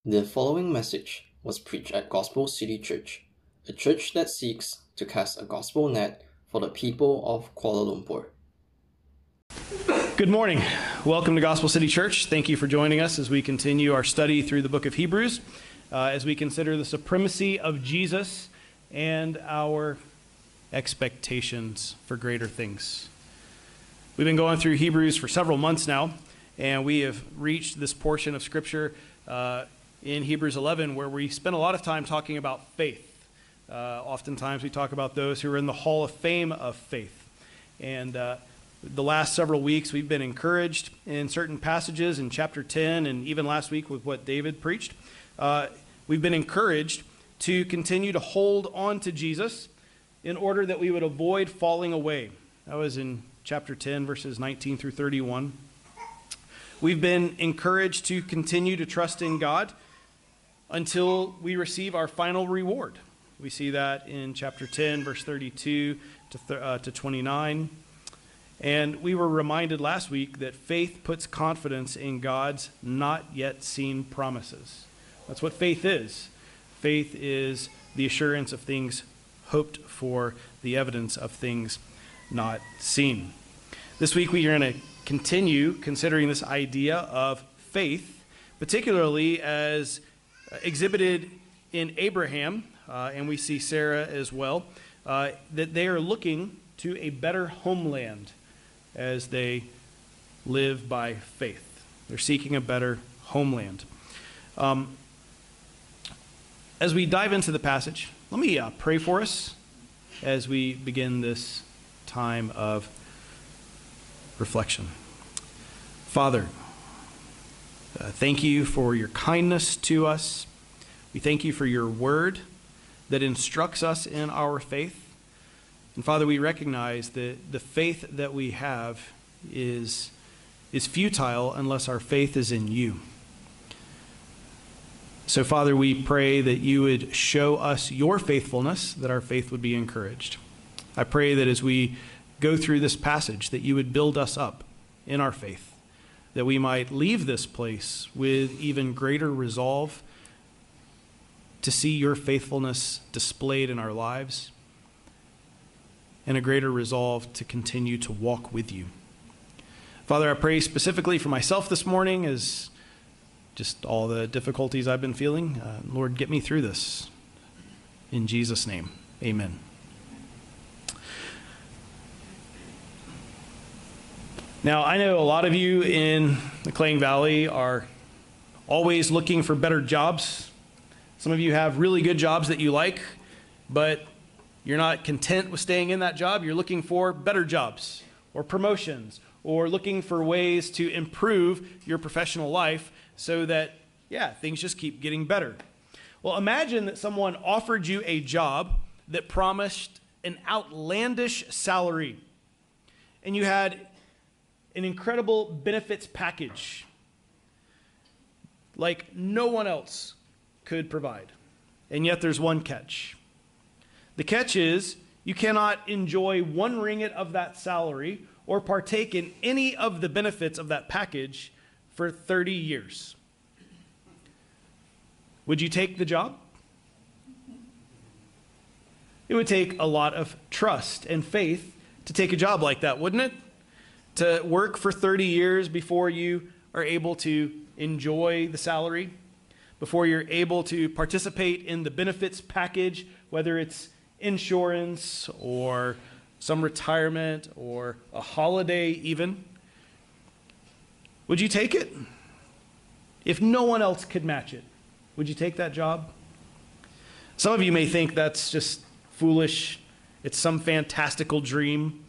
The following message was preached at Gospel City Church, a church that seeks to cast a gospel net for the people of Kuala Lumpur. Good morning. Welcome to Gospel City Church. Thank you for joining us as we continue our study through the book of Hebrews, as we consider the supremacy of Jesus and our expectations for greater things. We've been going through Hebrews for several months now, and we have reached this portion of Scripture in Hebrews 11 where we spend a lot of time talking about faith. Oftentimes we talk about those who are in the Hall of Fame of faith. And the last several weeks we've been encouraged in certain passages in chapter 10 and even last week with what David preached. We've been encouraged to continue to hold on to Jesus in order that we would avoid falling away. That was in chapter 10, verses 19 through 31. We've been encouraged to continue to trust in God until we receive our final reward. We see that in chapter 10, verse 32 to 29. And we were reminded last week that faith puts confidence in God's not yet seen promises. That's what faith is. Faith is the assurance of things hoped for, the evidence of things not seen. This week we are going to continue considering this idea of faith, particularly as exhibited in Abraham, and we see Sarah as well, that they are looking to a better homeland as they live by faith. They're seeking a better homeland. As we dive into the passage, let me pray for us as we begin this time of reflection. Father, thank you for your kindness to us. We thank you for your word that instructs us in our faith. And Father, we recognize that the faith that we have is futile unless our faith is in you. So Father, we pray that you would show us your faithfulness, that our faith would be encouraged. I pray that as we go through this passage, that you would build us up in our faith, that we might leave this place with even greater resolve to see your faithfulness displayed in our lives, and a greater resolve to continue to walk with you. Father, I pray specifically for myself this morning as just all the difficulties I've been feeling. Lord, get me through this. In Jesus' name, amen. Now, I know a lot of you in the Klang Valley are always looking for better jobs. Some of you have really good jobs that you like, but you're not content with staying in that job. You're looking for better jobs or promotions or looking for ways to improve your professional life so that, things just keep getting better. Well, imagine that someone offered you a job that promised an outlandish salary, and you had an incredible benefits package like no one else could provide. And yet there's one catch. The catch is you cannot enjoy one ringgit of that salary or partake in any of the benefits of that package for 30 years. Would you take the job? It would take a lot of trust and faith to take a job like that, wouldn't it? To work for 30 years before you are able to enjoy the salary, before you're able to participate in the benefits package, whether it's insurance or some retirement or a holiday even. Would you take it? If no one else could match it, would you take that job? Some of you may think that's just foolish. It's some fantastical dream.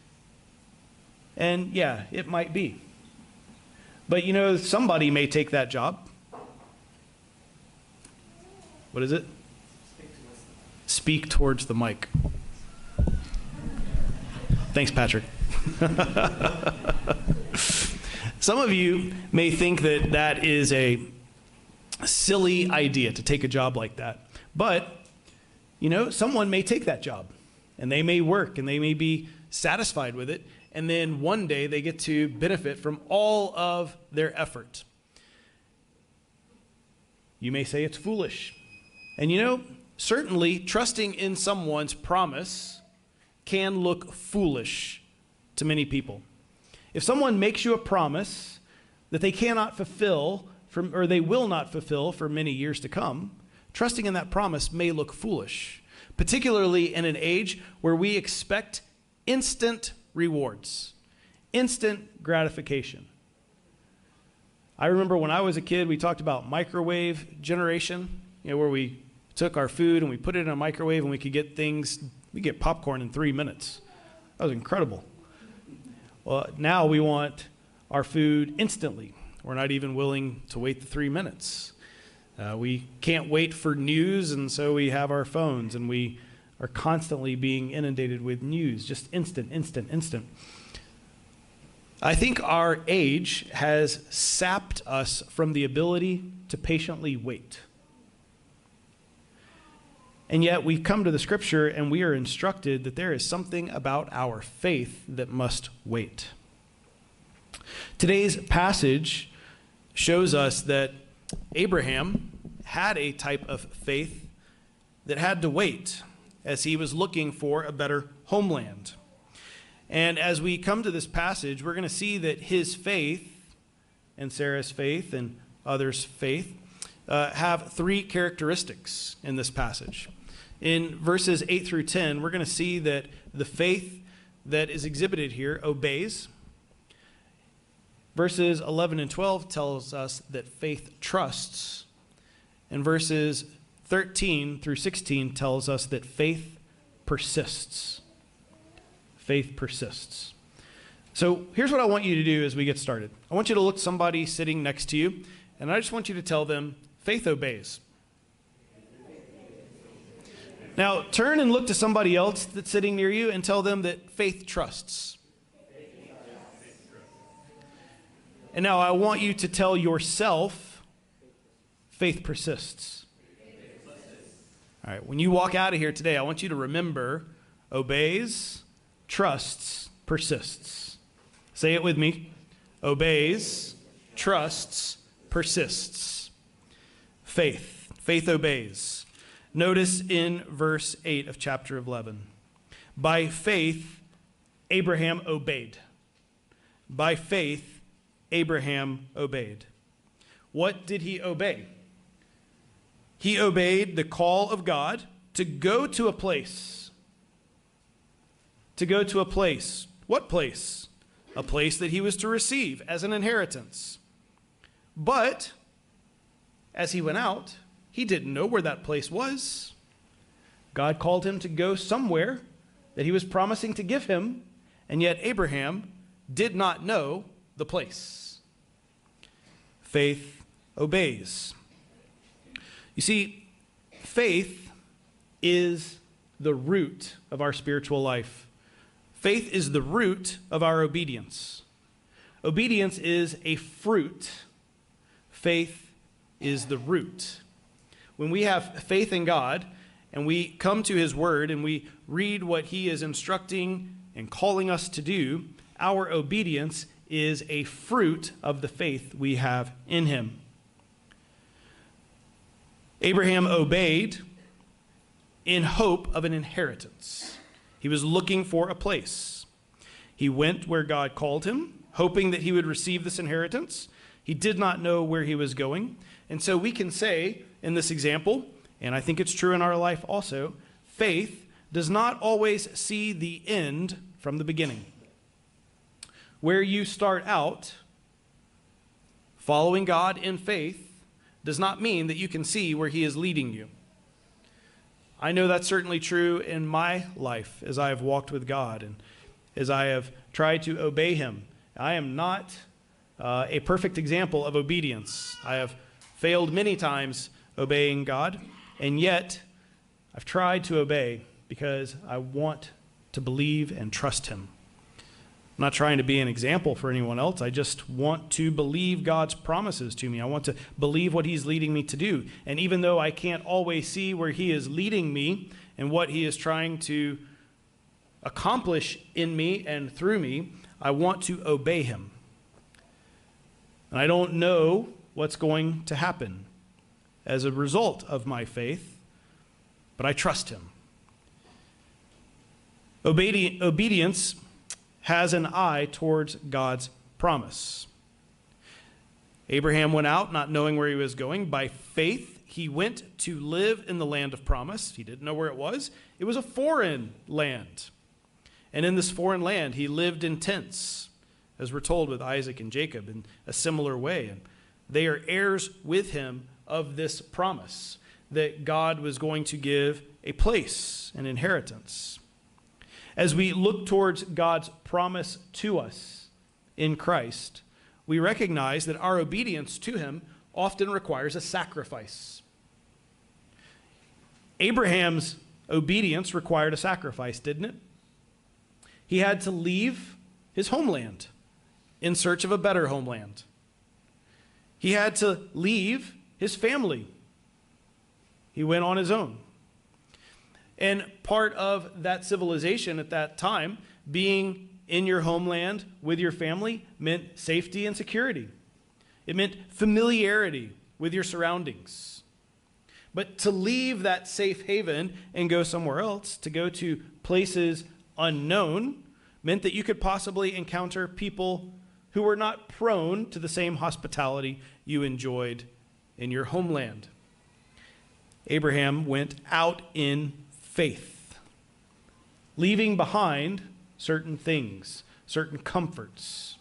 And it might be. But somebody may take that job. What is it? Speak towards the mic. Thanks, Patrick. Some of you may think that that is a silly idea to take a job like that. But, someone may take that job, and they may work, and they may be satisfied with it, and then one day they get to benefit from all of their effort. You may say it's foolish. And certainly trusting in someone's promise can look foolish to many people. If someone makes you a promise that they cannot fulfill, or they will not fulfill for many years to come, trusting in that promise may look foolish, particularly in an age where we expect instant rewards, instant gratification. I remember when I was a kid, we talked about microwave generation, where we took our food and we put it in a microwave and we get popcorn in 3 minutes. That was incredible. Well, now we want our food instantly. We're not even willing to wait the 3 minutes. We can't wait for news, and so we have our phones, and we are constantly being inundated with news, just instant. I think our age has sapped us from the ability to patiently wait. And yet we come to the scripture and we are instructed that there is something about our faith that must wait. Today's passage shows us that Abraham had a type of faith that had to wait as he was looking for a better homeland. And as we come to this passage, we're going to see that his faith and Sarah's faith and others' faith have three characteristics in this passage. In verses 8 through 10, we're going to see that the faith that is exhibited here obeys. Verses 11 and 12 tells us that faith trusts. And verses 13 through 16 tells us that faith persists. Faith persists. So here's what I want you to do as we get started. I want you to look at somebody sitting next to you, and I just want you to tell them, faith obeys. Now, turn and look to somebody else that's sitting near you and tell them that faith trusts. And now I want you to tell yourself, faith persists. All right, when you walk out of here today, I want you to remember, obeys, trusts, persists. Say it with me. Obeys, trusts, persists. Faith. Faith obeys. Notice in verse 8 of chapter 11. By faith, Abraham obeyed. By faith, Abraham obeyed. What did he obey? He obeyed the call of God to go to a place. To go to a place. What place? A place that he was to receive as an inheritance. But as he went out, he didn't know where that place was. God called him to go somewhere that he was promising to give him, and yet Abraham did not know the place. Faith obeys. You see, faith is the root of our spiritual life. Faith is the root of our obedience. Obedience is a fruit. Faith is the root. When we have faith in God and we come to his word and we read what he is instructing and calling us to do, our obedience is a fruit of the faith we have in him. Abraham obeyed in hope of an inheritance. He was looking for a place. He went where God called him, hoping that he would receive this inheritance. He did not know where he was going. And so we can say in this example, and I think it's true in our life also, faith does not always see the end from the beginning. Where you start out following God in faith does not mean that you can see where he is leading you. I know that's certainly true in my life as I have walked with God and as I have tried to obey him. I am not a perfect example of obedience. I have failed many times obeying God, and yet I've tried to obey because I want to believe and trust him. I'm not trying to be an example for anyone else. I just want to believe God's promises to me. I want to believe what he's leading me to do. And even though I can't always see where he is leading me and what he is trying to accomplish in me and through me, I want to obey him. And I don't know what's going to happen. as a result of my faith, but I trust him. Obedience has an eye towards God's promise. Abraham went out not knowing where he was going. By faith, he went to live in the land of promise. He didn't know where it was. It was a foreign land. And in this foreign land, he lived in tents, as we're told with Isaac and Jacob in a similar way. And they are heirs with him of this promise that God was going to give a place, an inheritance. As we look towards God's promise to us in Christ, we recognize that our obedience to him often requires a sacrifice. Abraham's obedience required a sacrifice, didn't it? He had to leave his homeland in search of a better homeland. He had to leave his family. He went on his own. And part of that civilization at that time, being in your homeland with your family, meant safety and security. It meant familiarity with your surroundings. But to leave that safe haven and go somewhere else, to go to places unknown, meant that you could possibly encounter people who were not prone to the same hospitality you enjoyed in your homeland. Abraham went out in faith, leaving behind certain things, certain comforts,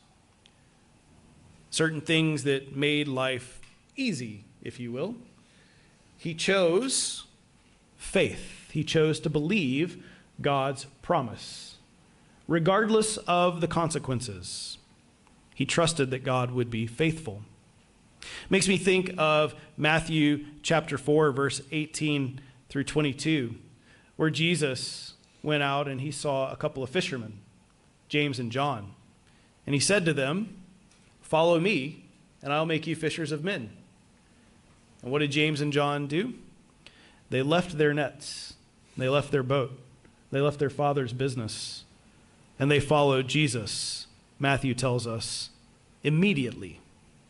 certain things that made life easy, if you will. He chose faith. He chose to believe God's promise, regardless of the consequences. He trusted that God would be faithful. Makes me think of Matthew chapter 4, verse 18 through 22, where Jesus went out and he saw a couple of fishermen, James and John. And he said to them, "Follow me, and I'll make you fishers of men." And what did James and John do? They left their nets. They left their boat. They left their father's business. And they followed Jesus, Matthew tells us, immediately.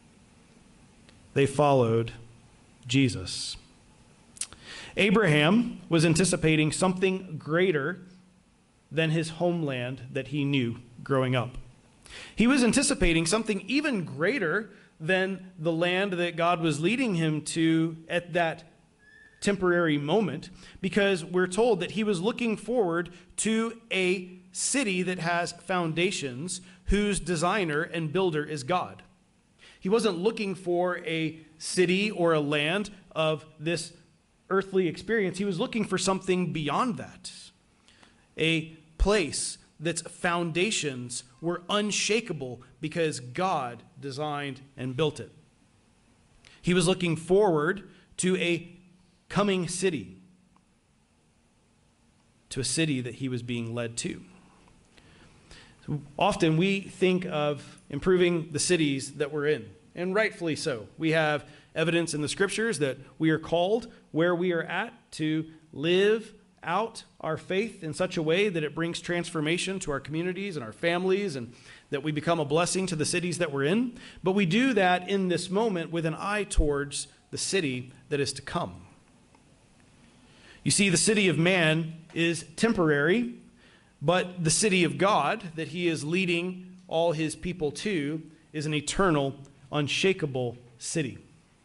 They followed Jesus. Abraham was anticipating something greater than his homeland that he knew growing up. He was anticipating something even greater than the land that God was leading him to at that temporary moment, because we're told that he was looking forward to a city that has foundations, whose designer and builder is God. He wasn't looking for a city or a land of this earthly experience. He was looking for something beyond that, a place that's foundations were unshakable because God designed and built it. He was looking forward to a coming city, to a city that he was being led to. Often we think of improving the cities that we're in, and rightfully so. We have evidence in the scriptures that we are called where we are at to live out our faith in such a way that it brings transformation to our communities and our families, and that we become a blessing to the cities that we're in. But we do that in this moment with an eye towards the city that is to come. You see, the city of man is temporary, but the city of God that he is leading all his people to is an eternal, unshakable city.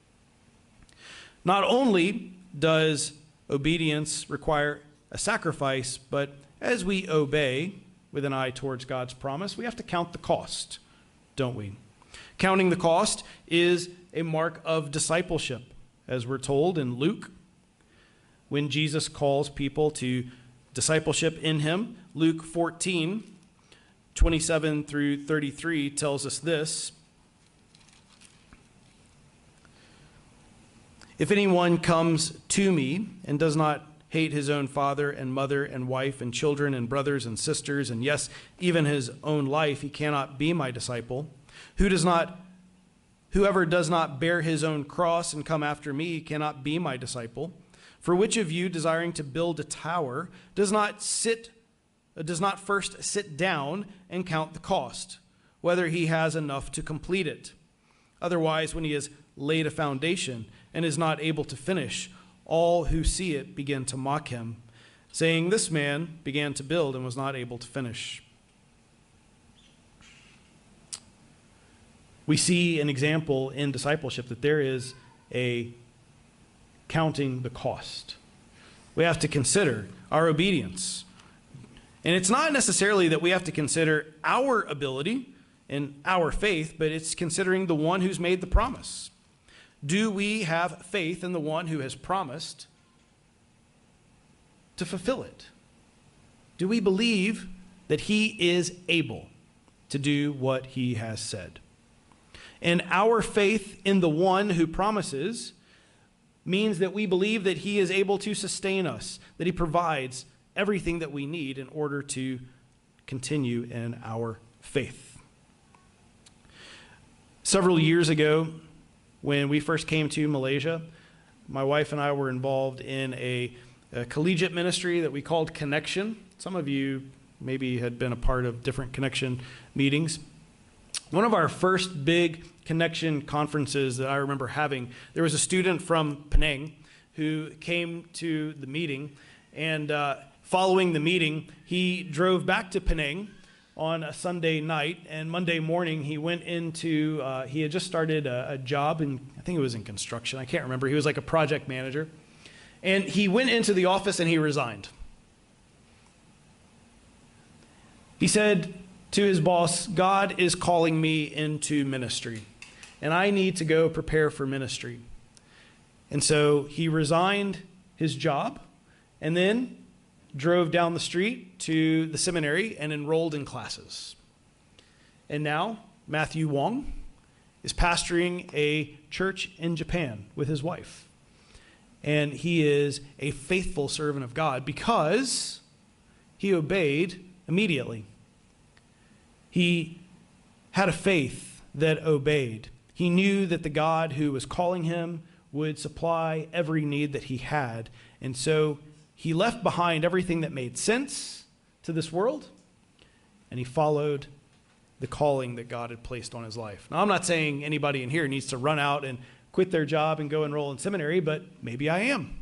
Not only does obedience require a sacrifice, but as we obey with an eye towards God's promise, we have to count the cost, don't we? Counting the cost is a mark of discipleship, as we're told in Luke. When Jesus calls people to discipleship in him, Luke 14, 27 through 33 tells us this: "If anyone comes to me and does not hate his own father and mother and wife and children and brothers and sisters, and yes, even his own life, he cannot be my disciple. Whoever does not bear his own cross and come after me cannot be my disciple. For which of you, desiring to build a tower, does not first sit down and count the cost, whether he has enough to complete it? Otherwise, when he has laid a foundation and is not able to finish, all who see it begin to mock him, saying, "This man began to build and was not able to finish." We see an example in discipleship that there is a counting the cost. We have to consider our obedience. And it's not necessarily that we have to consider our ability and our faith, but it's considering the one who's made the promise. Do we have faith in the one who has promised to fulfill it? Do we believe that he is able to do what he has said? And our faith in the one who promises means that we believe that he is able to sustain us, that he provides everything that we need in order to continue in our faith. Several years ago, when we first came to Malaysia, my wife and I were involved in a collegiate ministry that we called Connection. Some of you maybe had been a part of different Connection meetings. One of our first big Connection conferences that I remember having, there was a student from Penang who came to the meeting, and following the meeting, he drove back to Penang on a Sunday night, and Monday morning he went into, he had just started a job, and I think it was in construction, I can't remember, he was like a project manager, and he went into the office and he resigned. He said to his boss, "God is calling me into ministry, and I need to go prepare for ministry." And so he resigned his job and then drove down the street to the seminary and enrolled in classes. And now Matthew Wong is pastoring a church in Japan with his wife. And he is a faithful servant of God because he obeyed immediately. He had a faith that obeyed. He knew that the God who was calling him would supply every need that he had. And so he left behind everything that made sense to this world, and he followed the calling that God had placed on his life. Now, I'm not saying anybody in here needs to run out and quit their job and go enroll in seminary, but maybe I am.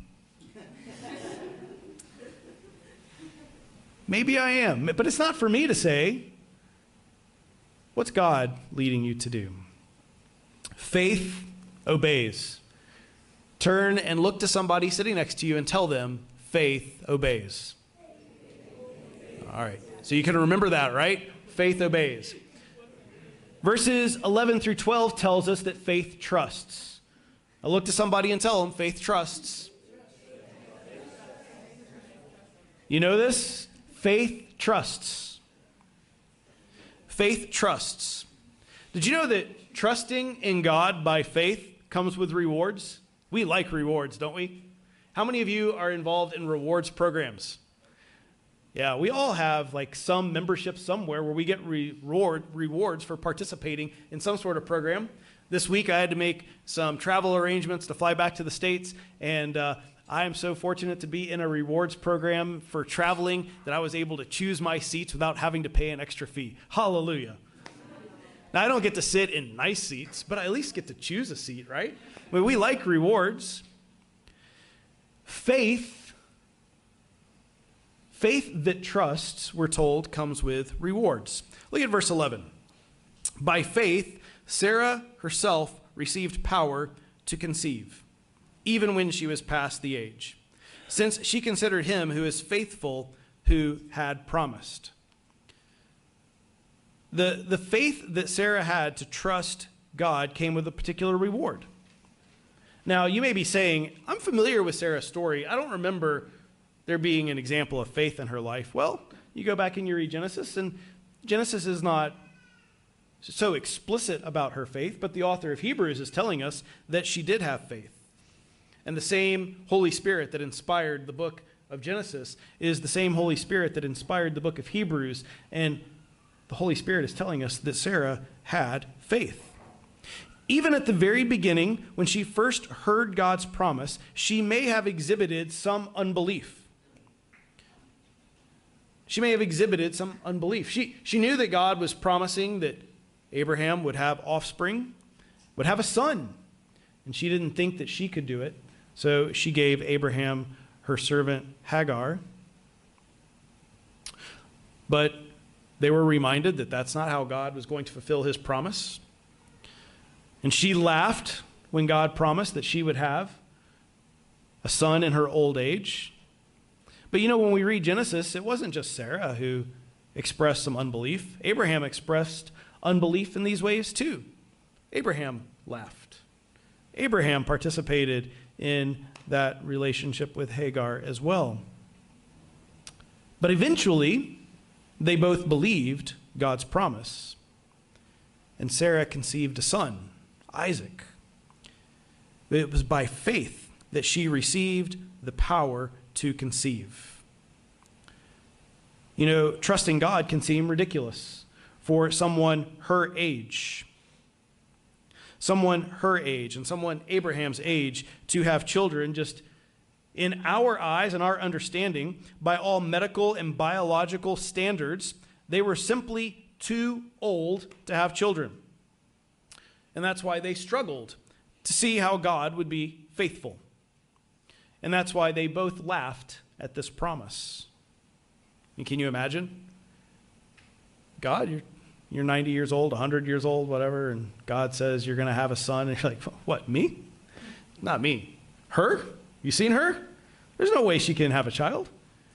Maybe I am. But it's not for me to say. What's God leading you to do? Faith obeys. Turn and look to somebody sitting next to you and tell them, faith obeys. All right. So you can remember that, right? Faith obeys. Verses 11 through 12 tells us that faith trusts. I look to somebody and tell them, faith trusts. You know this? Faith trusts. Faith trusts. Did you know that trusting in God by faith comes with rewards? We like rewards, don't we? How many of you are involved in rewards programs? Yeah, we all have like some membership somewhere where we get rewards for participating in some sort of program. This week I had to make some travel arrangements to fly back to the States, and I am so fortunate to be in a rewards program for traveling that I was able to choose my seats without having to pay an extra fee. Hallelujah. Now, I don't get to sit in nice seats, but I at least get to choose a seat, right? I mean, we like rewards. Faith that trusts, we're told, comes with rewards. Look at verse 11. By faith, Sarah herself received power to conceive, even when she was past the age, since she considered him who is faithful, who had promised. The faith that Sarah had to trust God came with a particular reward. Now, you may be saying, I'm familiar with Sarah's story. I don't remember there being an example of faith in her life. Well, you go back and you read Genesis, and Genesis is not so explicit about her faith, but the author of Hebrews is telling us that she did have faith. And the same Holy Spirit that inspired the book of Genesis is the same Holy Spirit that inspired the book of Hebrews. And the Holy Spirit is telling us that Sarah had faith. Even at the very beginning, when she first heard God's promise, she may have exhibited some unbelief. She may have exhibited some unbelief. She knew that God was promising that Abraham would have offspring, would have a son. and she didn't think that she could do it, so she gave Abraham her servant Hagar. But they were reminded that that's not how God was going to fulfill his promise. And she laughed when God promised that she would have a son in her old age. But when we read Genesis, it wasn't just Sarah who expressed some unbelief. Abraham expressed unbelief in these ways too. Abraham laughed. Abraham participated in that relationship with Hagar as well. But eventually, they both believed God's promise. And Sarah conceived a son, Isaac. It was by faith that she received the power to conceive. Trusting God can seem ridiculous for someone her age. Someone her age and someone Abraham's age to have children, just in our eyes and our understanding, by all medical and biological standards, they were simply too old to have children. And that's why they struggled to see how God would be faithful. And that's why they both laughed at this promise. And can you imagine? God, you're 90 years old, 100 years old, whatever, and God says you're going to have a son, and you're like, what, me? Not me. Her? You seen her? There's no way she can have a child.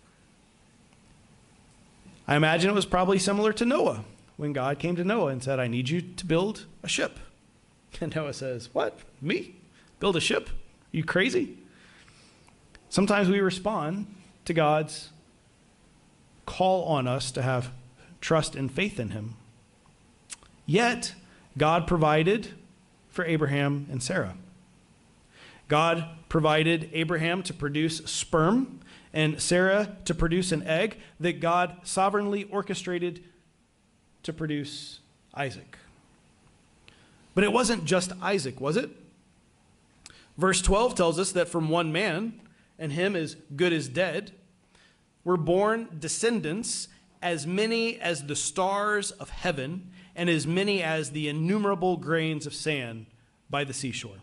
I imagine it was probably similar to Noah, when God came to Noah and said, I need you to build a ship. And Noah says, what? Me? Build a ship? Are you crazy? Sometimes we respond to God's call on us to have trust and faith in him. Yet, God provided for Abraham and Sarah. God provided Abraham to produce sperm and Sarah to produce an egg that God sovereignly orchestrated to produce Isaac. But it wasn't just Isaac, was it? Verse 12 tells us that from one man, and him as good as dead, were born descendants as many as the stars of heaven and as many as the innumerable grains of sand by the seashore.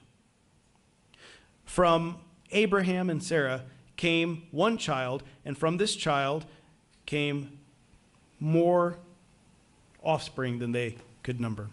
From Abraham and Sarah came one child, and from this child came more offspring than they could number.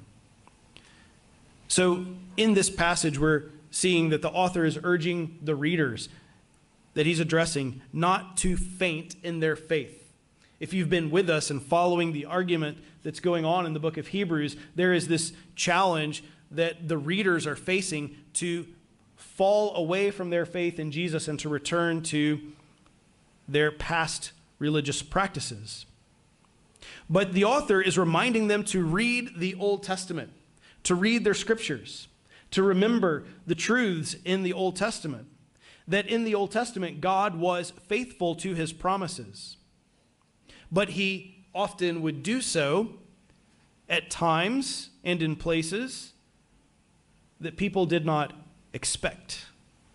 So in this passage, we're seeing that the author is urging the readers that he's addressing not to faint in their faith. If you've been with us and following the argument that's going on in the book of Hebrews, there is this challenge that the readers are facing to fall away from their faith in Jesus and to return to their past religious practices. But the author is reminding them to read the Old Testament, to read their scriptures, to remember the truths in the Old Testament, that in the Old Testament God was faithful to his promises. But he often would do so at times and in places that people did not expect.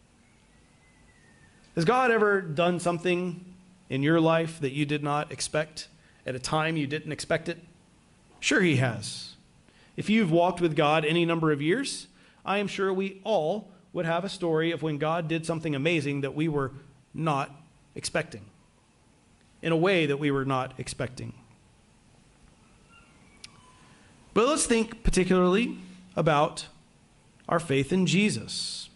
Has God ever done something in your life that you did not expect at a time you didn't expect it? Sure he has. If you've walked with God any number of years, I am sure we all would have a story of when God did something amazing that we were not expecting, in a way that we were not expecting. But let's think particularly about our faith in Jesus.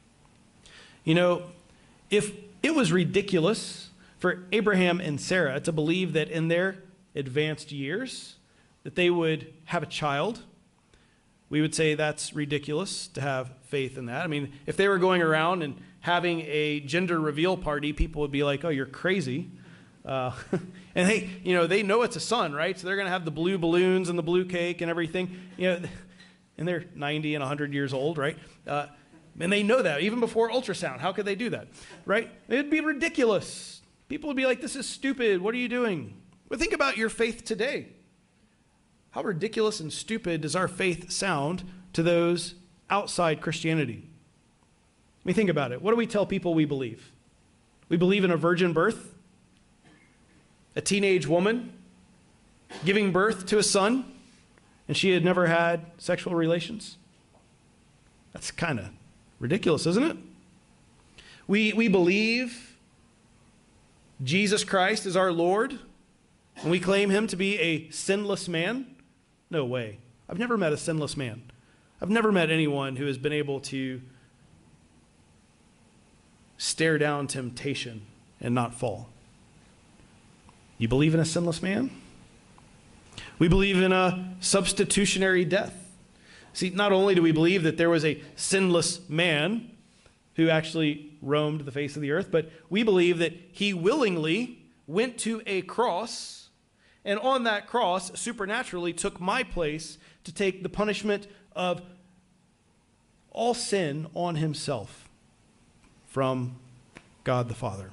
If it was ridiculous for Abraham and Sarah to believe that in their advanced years that they would have a child, we would say that's ridiculous to have faith in that. I mean, if they were going around and having a gender reveal party, people would be like, oh, you're crazy. And they know it's a son, right? So they're going to have the blue balloons and the blue cake and everything. And they're 90 and 100 years old, right? And they know that even before ultrasound. How could they do that, right? It'd be ridiculous. People would be like, this is stupid. What are you doing? But think about your faith today. How ridiculous and stupid does our faith sound to those outside Christianity? I mean, think about it. What do we tell people we believe? We believe in a virgin birth, a teenage woman giving birth to a son, and she had never had sexual relations. That's kind of Ridiculous, isn't it? We believe Jesus Christ is our Lord, and we claim him to be a sinless man? No way. I've never met a sinless man. I've never met anyone who has been able to stare down temptation and not fall. You believe in a sinless man? We believe in a substitutionary death. See, not only do we believe that there was a sinless man who actually roamed the face of the earth, but we believe that he willingly went to a cross, and on that cross supernaturally took my place to take the punishment of all sin on himself from God the Father.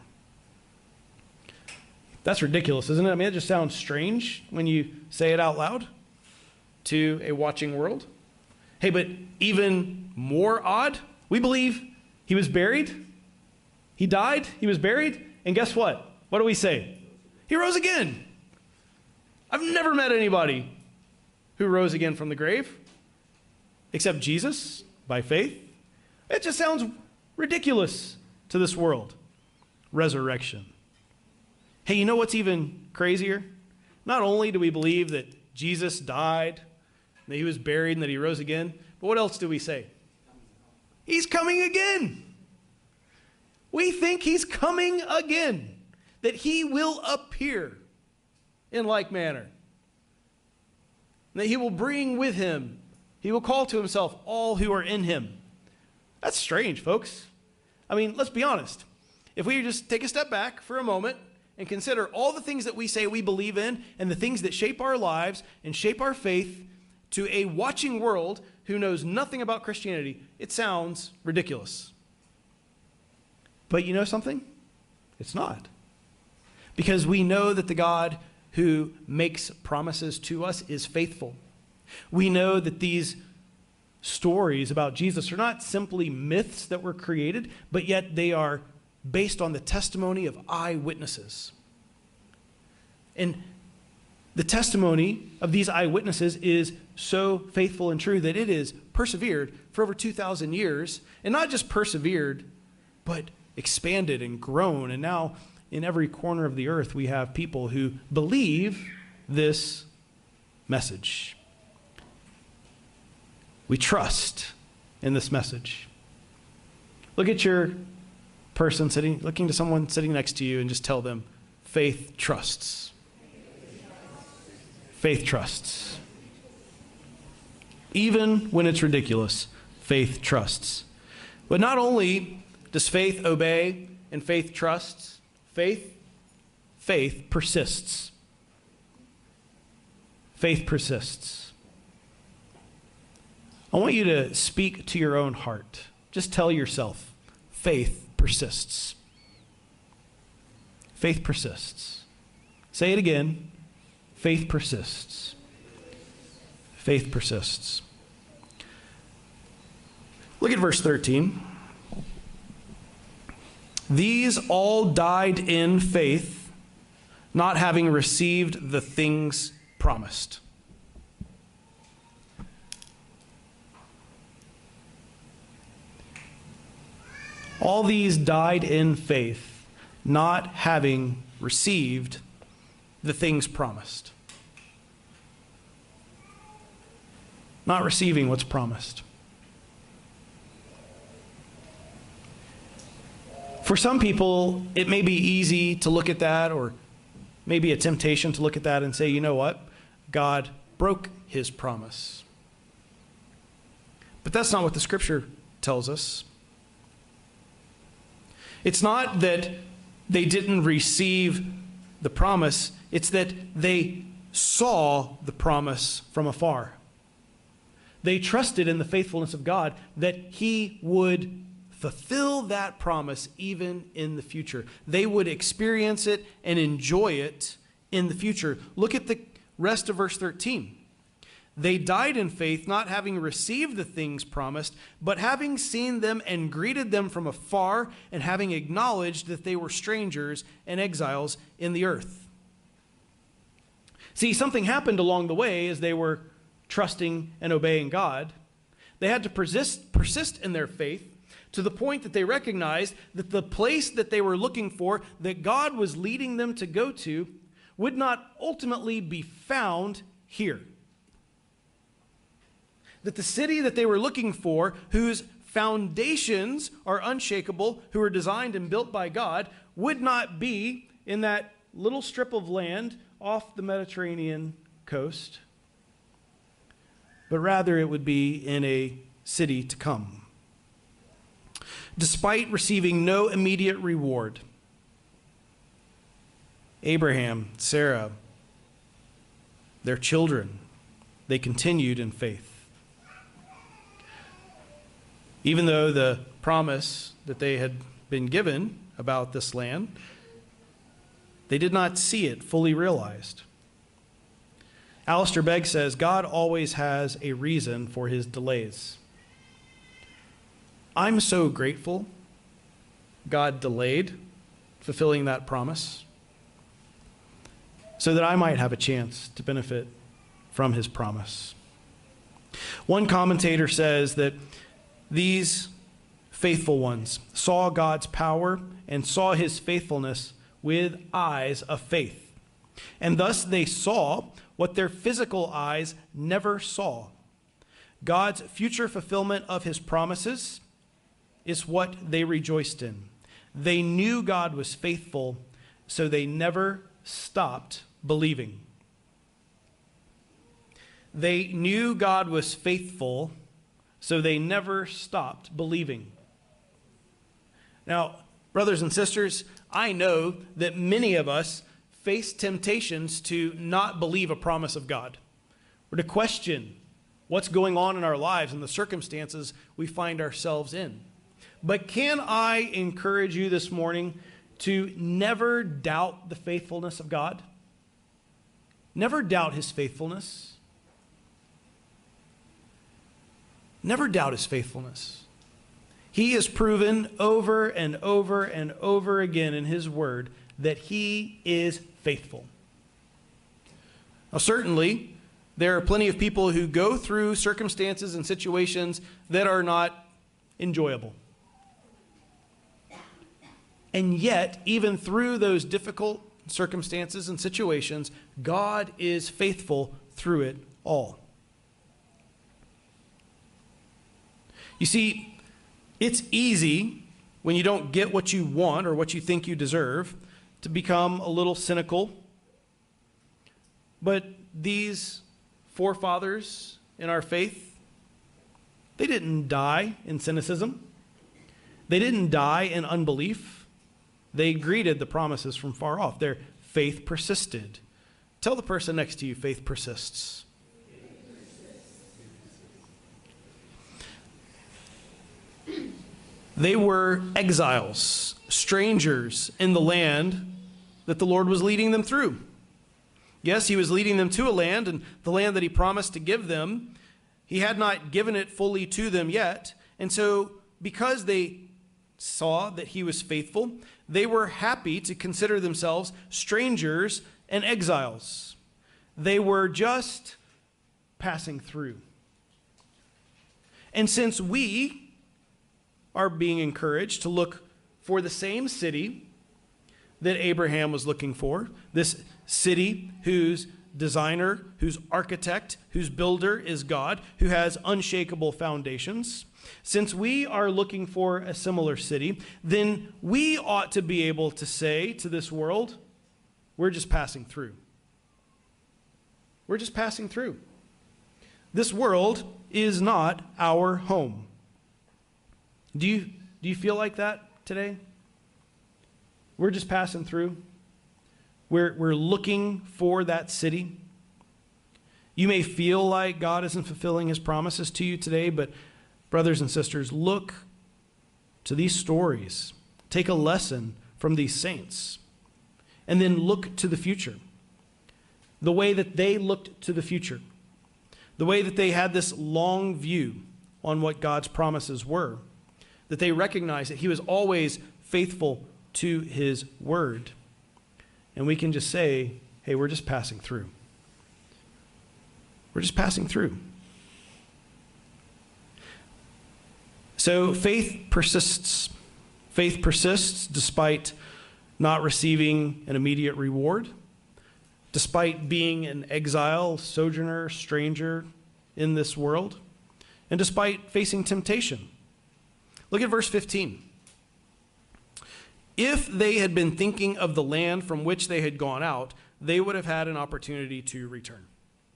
That's ridiculous, isn't it? I mean, it just sounds strange when you say it out loud to a watching world. Hey, but even more odd, we believe he was buried, he died, he was buried, and guess what? What do we say? He rose again. I've never met anybody who rose again from the grave except Jesus by faith. It just sounds ridiculous to this world. Resurrection. Hey, you know what's even crazier? Not only do we believe that Jesus died, that he was buried, and that he rose again, but what else do we say? He's coming again. We think he's coming again, that he will appear in like manner, that he will bring with him, he will call to himself all who are in him. That's strange, folks. I mean, let's be honest. If we just take a step back for a moment and consider all the things that we say we believe in and the things that shape our lives and shape our faith to a watching world who knows nothing about Christianity, it sounds ridiculous. But you know something? It's not. Because we know that the God who makes promises to us is faithful. We know that these stories about Jesus are not simply myths that were created, but yet they are based on the testimony of eyewitnesses. And the testimony of these eyewitnesses is so faithful and true that it is persevered for over 2,000 years, and not just persevered, but expanded and grown. And now in every corner of the earth, we have people who believe this message. We trust in this message. Look at your person looking to someone sitting next to you and just tell them, faith trusts. Faith trusts. Even when it's ridiculous, faith trusts. But not only does faith obey and faith trusts, faith persists. Faith persists. I want you to speak to your own heart. Just tell yourself, faith persists. Faith persists. Say it again. Faith persists. Faith persists. Look at verse 13. These all died in faith, not having received the things promised. All these died in faith, not having received the things promised. Not receiving what's promised. For some people, it may be easy to look at that, or maybe a temptation to look at that and say, you know what? God broke his promise. But that's not what the scripture tells us. It's not that they didn't receive the promise, it's that they saw the promise from afar. They trusted in the faithfulness of God that he would fulfill that promise even in the future. They would experience it and enjoy it in the future. Look at the rest of verse 13. They died in faith, not having received the things promised, but having seen them and greeted them from afar, and having acknowledged that they were strangers and exiles in the earth. See, something happened along the way as they were trusting and obeying God. They had to persist in their faith. to the point that they recognized that the place that they were looking for, that God was leading them to go to, would not ultimately be found here. That the city that they were looking for, whose foundations are unshakable, who are designed and built by God, would not be in that little strip of land off the Mediterranean coast, but rather it would be in a city to come. Despite receiving no immediate reward, Abraham, Sarah, their children, they continued in faith. Even though the promise that they had been given about this land, they did not see it fully realized. Alistair Begg says, God always has a reason for his delays. I'm so grateful God delayed fulfilling that promise so that I might have a chance to benefit from his promise. One commentator says that these faithful ones saw God's power and saw his faithfulness with eyes of faith. And thus they saw what their physical eyes never saw. God's future fulfillment of his promises is what they rejoiced in. They knew God was faithful, so they never stopped believing. They knew God was faithful, so they never stopped believing. Now, brothers and sisters, I know that many of us face temptations to not believe a promise of God, or to question what's going on in our lives and the circumstances we find ourselves in. But can I encourage you this morning to never doubt the faithfulness of God? Never doubt his faithfulness. Never doubt his faithfulness. He has proven over and over and over again in his word that he is faithful. Now, certainly, there are plenty of people who go through circumstances and situations that are not enjoyable. And yet, even through those difficult circumstances and situations, God is faithful through it all. You see, it's easy when you don't get what you want or what you think you deserve to become a little cynical. But these forefathers in our faith, they didn't die in cynicism. They didn't die in unbelief. They greeted the promises from far off. Their faith persisted. Tell the person next to you, faith persists. They were exiles, strangers in the land that the Lord was leading them through. Yes, he was leading them to a land, and the land that he promised to give them, he had not given it fully to them yet. And so, because they saw that he was faithful, they were happy to consider themselves strangers and exiles. They were just passing through. And since we are being encouraged to look for the same city that Abraham was looking for, this city whose designer, whose architect, whose builder is God, who has unshakable foundations, since we are looking for a similar city, then we ought to be able to say to this world, we're just passing through. We're just passing through. This world is not our home. Do you feel like that today? We're just passing through. We're looking for that city. You may feel like God isn't fulfilling his promises to you today, but brothers and sisters, look to these stories. Take a lesson from these saints. And then look to the future. The way that they looked to the future. The way that they had this long view on what God's promises were. That they recognized that he was always faithful to his word. And we can just say, hey, we're just passing through. We're just passing through. So faith persists. Faith persists despite not receiving an immediate reward, despite being an exile, sojourner, stranger in this world, and despite facing temptation. Look at verse 15. If they had been thinking of the land from which they had gone out, they would have had an opportunity to return.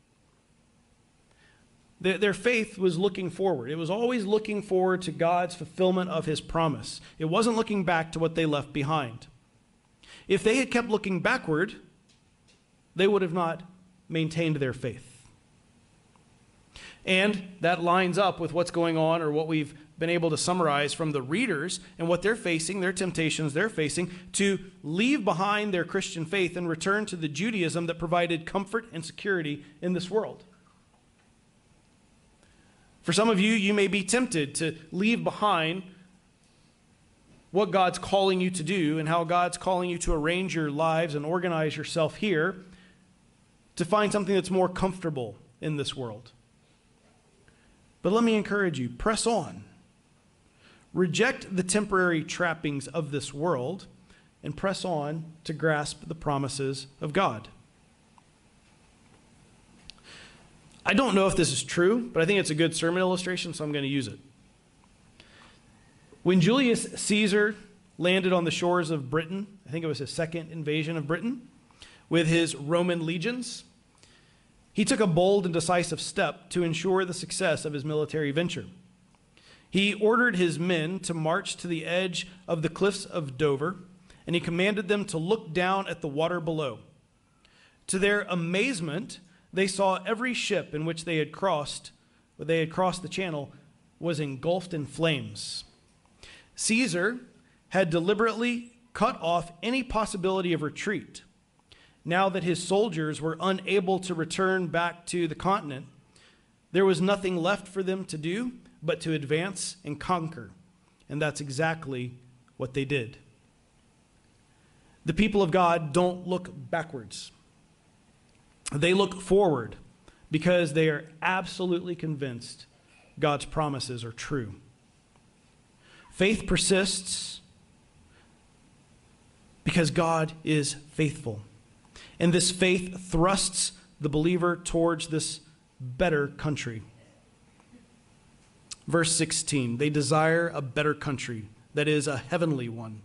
Their faith was looking forward. It was always looking forward to God's fulfillment of his promise. It wasn't looking back to what they left behind. If they had kept looking backward, they would have not maintained their faith. And that lines up with what's going on, or what we've been able to summarize from the readers and what they're facing, their temptations they're facing, to leave behind their Christian faith and return to the Judaism that provided comfort and security in this world. For some of you, you may be tempted to leave behind what God's calling you to do and how God's calling you to arrange your lives and organize yourself here to find something that's more comfortable in this world. But let me encourage you, press on. Reject the temporary trappings of this world and press on to grasp the promises of God. I don't know if this is true, but I think it's a good sermon illustration, so I'm going to use it. When Julius Caesar landed on the shores of Britain, I think it was his second invasion of Britain, with his Roman legions, he took a bold and decisive step to ensure the success of his military venture. He ordered his men to march to the edge of the cliffs of Dover, and he commanded them to look down at the water below. To their amazement, they saw every ship in which they had crossed the channel was engulfed in flames. Caesar had deliberately cut off any possibility of retreat. Now that his soldiers were unable to return back to the continent, there was nothing left for them to do but to advance and conquer. And that's exactly what they did. The people of God don't look backwards. They look forward because they are absolutely convinced God's promises are true. Faith persists because God is faithful. And this faith thrusts the believer towards this better country. Verse 16, they desire a better country, that is, a heavenly one.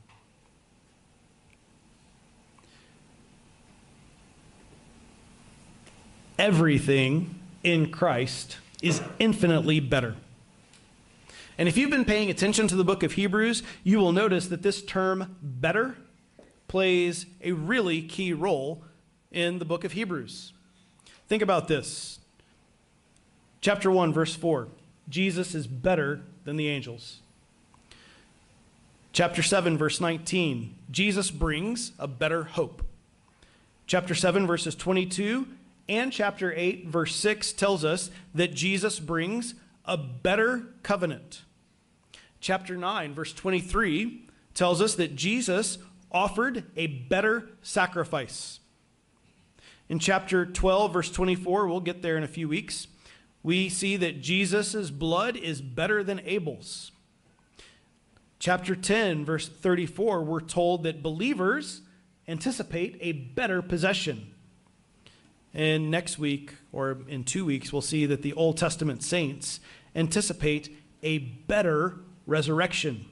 Everything in Christ is infinitely better. And if you've been paying attention to the book of Hebrews, you will notice that this term better plays a really key role in the book of Hebrews. Think about this. Chapter 1, verse 4. Jesus is better than the angels. Chapter 7, verse 19. Jesus brings a better hope. Chapter 7, verses 22 and chapter 8, verse 6 tells us that Jesus brings a better covenant. Chapter 9, verse 23 tells us that Jesus offered a better sacrifice. In chapter 12, verse 24, we'll get there in a few weeks, we see that Jesus' blood is better than Abel's. Chapter 10, verse 34, we're told that believers anticipate a better possession. And next week, or in 2 weeks, we'll see that the Old Testament saints anticipate a better resurrection.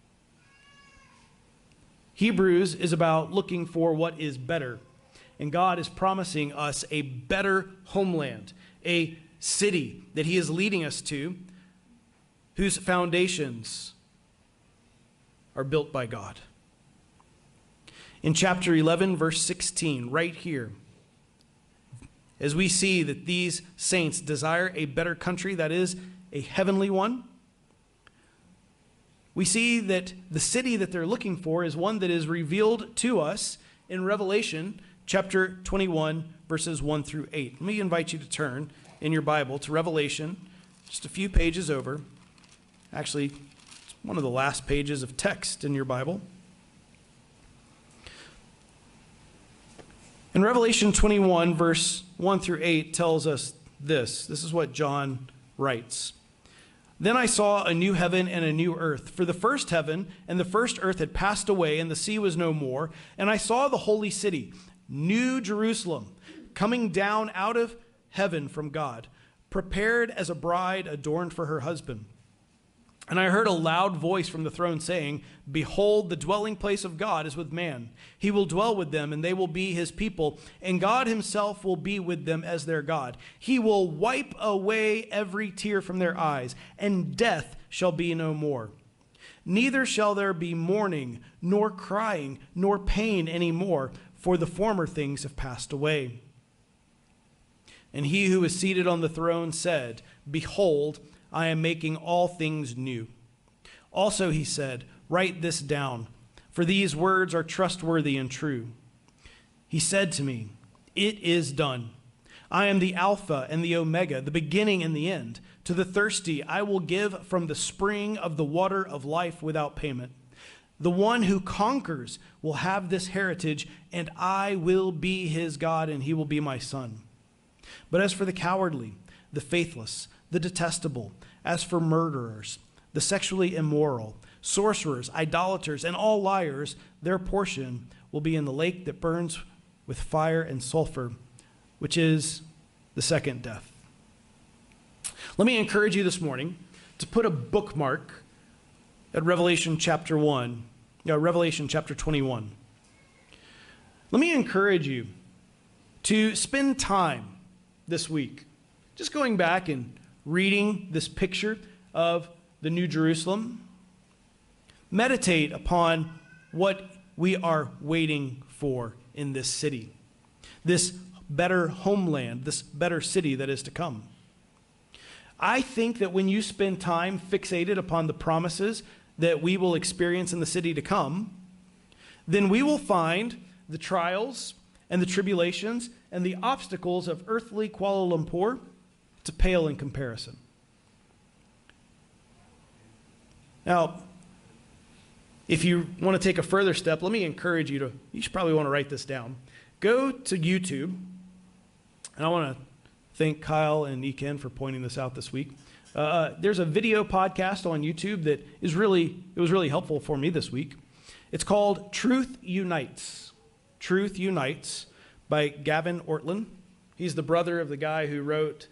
Hebrews is about looking for what is better. And God is promising us a better homeland, a city that he is leading us to, whose foundations are built by God. In chapter 11, verse 16, right here, as we see that these saints desire a better country, that is, a heavenly one, we see that the city that they're looking for is one that is revealed to us in Revelation chapter 21, verses 1 through 8. Let me invite you to turn in your Bible to Revelation, just a few pages over. Actually, it's one of the last pages of text in your Bible. In Revelation 21, verse 1 through 8 tells us this. This is what John writes. Then I saw a new heaven and a new earth, for the first heaven and the first earth had passed away, and the sea was no more. And I saw the holy city, New Jerusalem, coming down out of heaven from God, prepared as a bride adorned for her husband. And I heard a loud voice from the throne saying, Behold, the dwelling place of God is with man. He will dwell with them, and they will be his people, and God himself will be with them as their God. He will wipe away every tear from their eyes, and death shall be no more. Neither shall there be mourning, nor crying, nor pain any more, for the former things have passed away. And he who is seated on the throne said, Behold, I am making all things new. Also he said, Write this down, for these words are trustworthy and true. He said to me, It is done. I am the Alpha and the Omega, the beginning and the end. To the thirsty I will give from the spring of the water of life without payment. The one who conquers will have this heritage, and I will be his God, and he will be my son. But as for the cowardly, the faithless, the detestable, as for murderers, the sexually immoral, sorcerers, idolaters, and all liars, their portion will be in the lake that burns with fire and sulfur, which is the second death. Let me encourage you this morning to put a bookmark at Revelation chapter 21. Let me encourage you to spend time this week just going back and reading this picture of the New Jerusalem. Meditate upon what we are waiting for in this city, this better homeland, this better city that is to come. I think that when you spend time fixated upon the promises that we will experience in the city to come, then we will find the trials and the tribulations and the obstacles of earthly Kuala Lumpur to pale in comparison. Now, if you want to take a further step, let me encourage you should probably want to write this down. Go to YouTube, and I want to thank Kyle and Eken for pointing this out this week. There's a video podcast on YouTube that was really helpful for me this week. It's called Truth Unites. Truth Unites by Gavin Ortlund. He's the brother of the guy who wrote,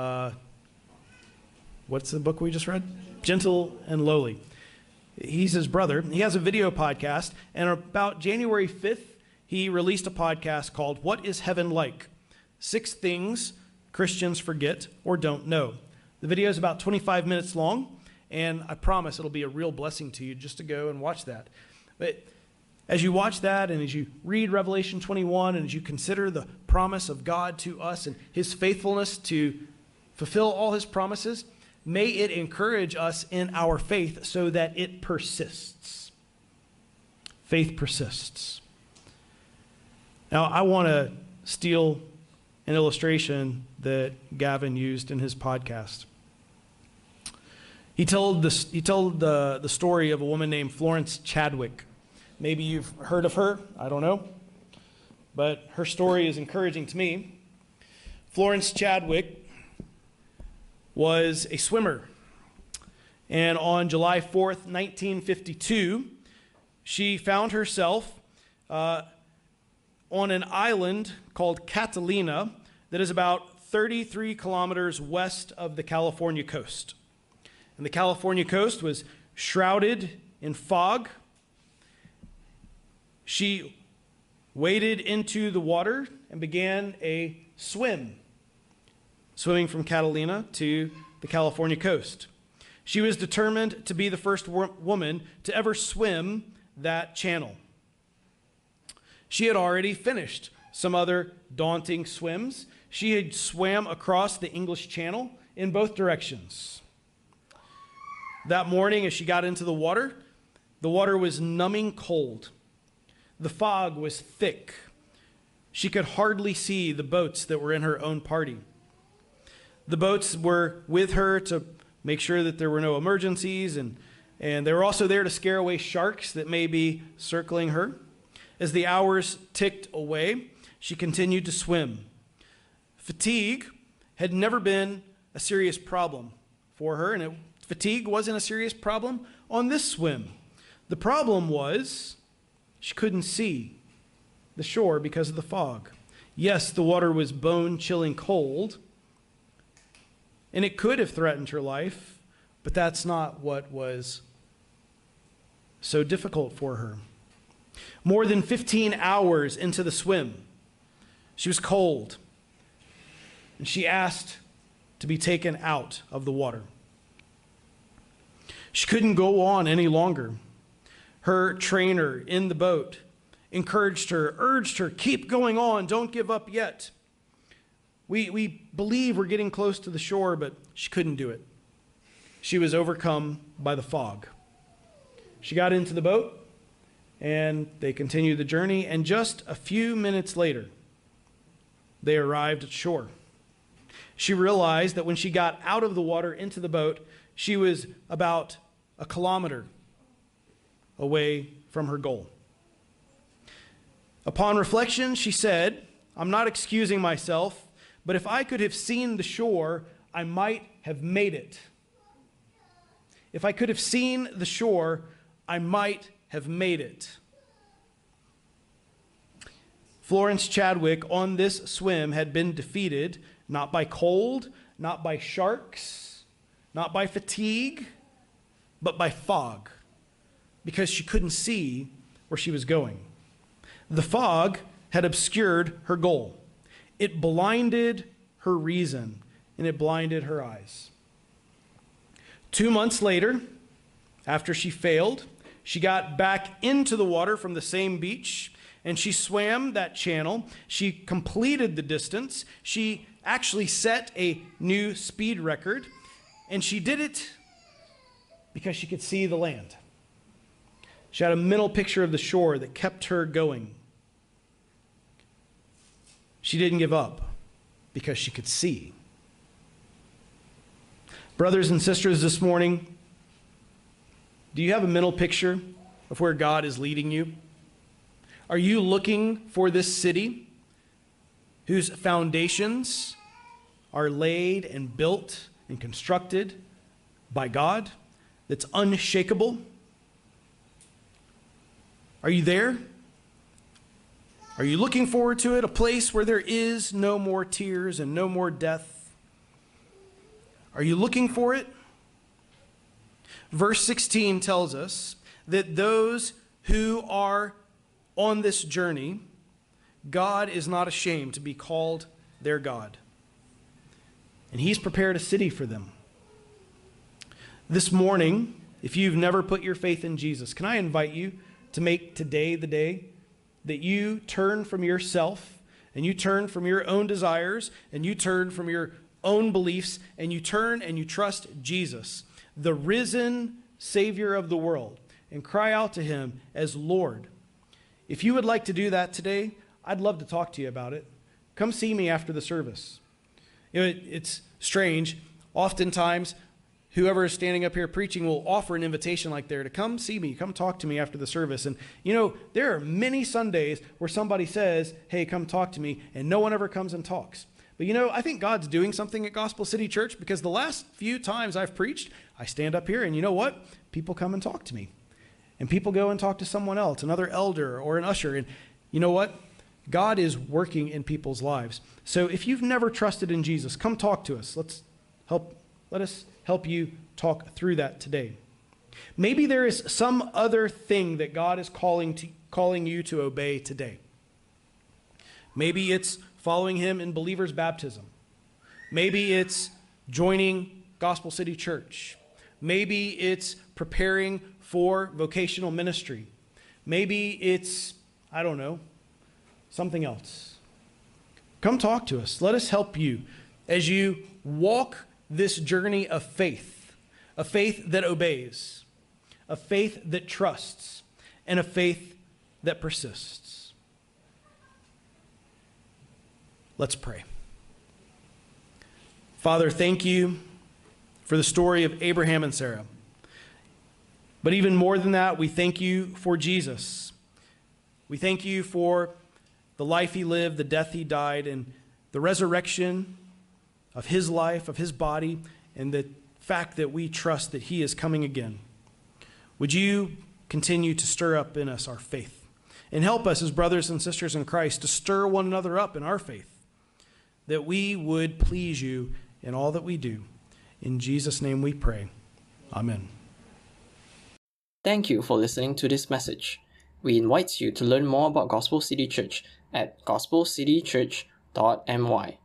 what's the book we just read? Gentle and Lowly. He's his brother. He has a video podcast, and about January 5th, he released a podcast called What is Heaven Like? 6 Things Christians Forget or Don't Know. The video is about 25 minutes long, and I promise it'll be a real blessing to you just to go and watch that. But as you watch that, and as you read Revelation 21, and as you consider the promise of God to us and his faithfulness to fulfill all his promises, may it encourage us in our faith so that it persists. Faith persists. Now, I want to steal an illustration that Gavin used in his podcast. He told the story of a woman named Florence Chadwick. Maybe you've heard of her, I don't know. But her story is encouraging to me. Florence Chadwick was a swimmer. And on July 4th, 1952, she found herself on an island called Catalina that is about 33 kilometers west of the California coast. And the California coast was shrouded in fog. She waded into the water and began a swim, swimming from Catalina to the California coast. She was determined to be the first woman to ever swim that channel. She had already finished some other daunting swims. She had swam across the English Channel in both directions. That morning, as she got into the water was numbing cold. The fog was thick. She could hardly see the boats that were in her own party. The boats were with her to make sure that there were no emergencies, and they were also there to scare away sharks that may be circling her. As the hours ticked away, she continued to swim. Fatigue had never been a serious problem for her, and fatigue wasn't a serious problem on this swim. The problem was she couldn't see the shore because of the fog. Yes, the water was bone-chilling cold, and it could have threatened her life, but that's not what was so difficult for her. More than 15 hours into the swim, she was cold, and she asked to be taken out of the water. She couldn't go on any longer. Her trainer in the boat encouraged her, urged her, keep going on, don't give up yet. We believe we're getting close to the shore, but she couldn't do it. She was overcome by the fog. She got into the boat, and they continued the journey, and just a few minutes later, they arrived at shore. She realized that when she got out of the water into the boat, she was about 1 kilometer away from her goal. Upon reflection, she said, I'm not excusing myself, but if I could have seen the shore, I might have made it. If I could have seen the shore, I might have made it. Florence Chadwick on this swim had been defeated not by cold, not by sharks, not by fatigue, but by fog, because she couldn't see where she was going. The fog had obscured her goal. It blinded her reason, and it blinded her eyes. 2 months later, after she failed, she got back into the water from the same beach, and she swam that channel. She completed the distance. She actually set a new speed record, and she did it because she could see the land. She had a mental picture of the shore that kept her going. She didn't give up because she could see. Brothers and sisters, this morning, do you have a mental picture of where God is leading you? Are you looking for this city whose foundations are laid and built and constructed by God, that's unshakable? Are you there? Are you looking forward to it? A place where there is no more tears and no more death? Are you looking for it? Verse 16 tells us that those who are on this journey, God is not ashamed to be called their God. And He's prepared a city for them. This morning, if you've never put your faith in Jesus, can I invite you to make today the day that you turn from yourself and you turn from your own desires and you turn from your own beliefs and you turn and you trust Jesus, the risen Savior of the world, and cry out to Him as Lord. If you would like to do that today, I'd love to talk to you about it. Come see me after the service. It's strange. Oftentimes, whoever is standing up here preaching will offer an invitation like there to come see me, come talk to me after the service. And there are many Sundays where somebody says, hey, come talk to me, and no one ever comes and talks. But I think God's doing something at Gospel City Church, because the last few times I've preached, I stand up here and you know what? People come and talk to me. And people go and talk to someone else, another elder or an usher. And you know what? God is working in people's lives. So if you've never trusted in Jesus, come talk to us. Let us help you talk through that today. Maybe there is some other thing that God is calling you to obey today. Maybe it's following Him in believer's baptism. Maybe it's joining Gospel City Church. Maybe it's preparing for vocational ministry. Maybe it's, something else. Come talk to us. Let us help you as you walk this journey of faith, a faith that obeys, a faith that trusts, and a faith that persists. Let's pray. Father, thank you for the story of Abraham and Sarah. But even more than that, we thank you for Jesus. We thank you for the life He lived, the death He died, and the resurrection of His life, of His body, and the fact that we trust that he is coming again. Would you continue to stir up in us our faith and help us as brothers and sisters in Christ to stir one another up in our faith, that we would please you in all that we do. In Jesus' name we pray. Amen. Thank you for listening to this message. We invite you to learn more about Gospel City Church at gospelcitychurch.my.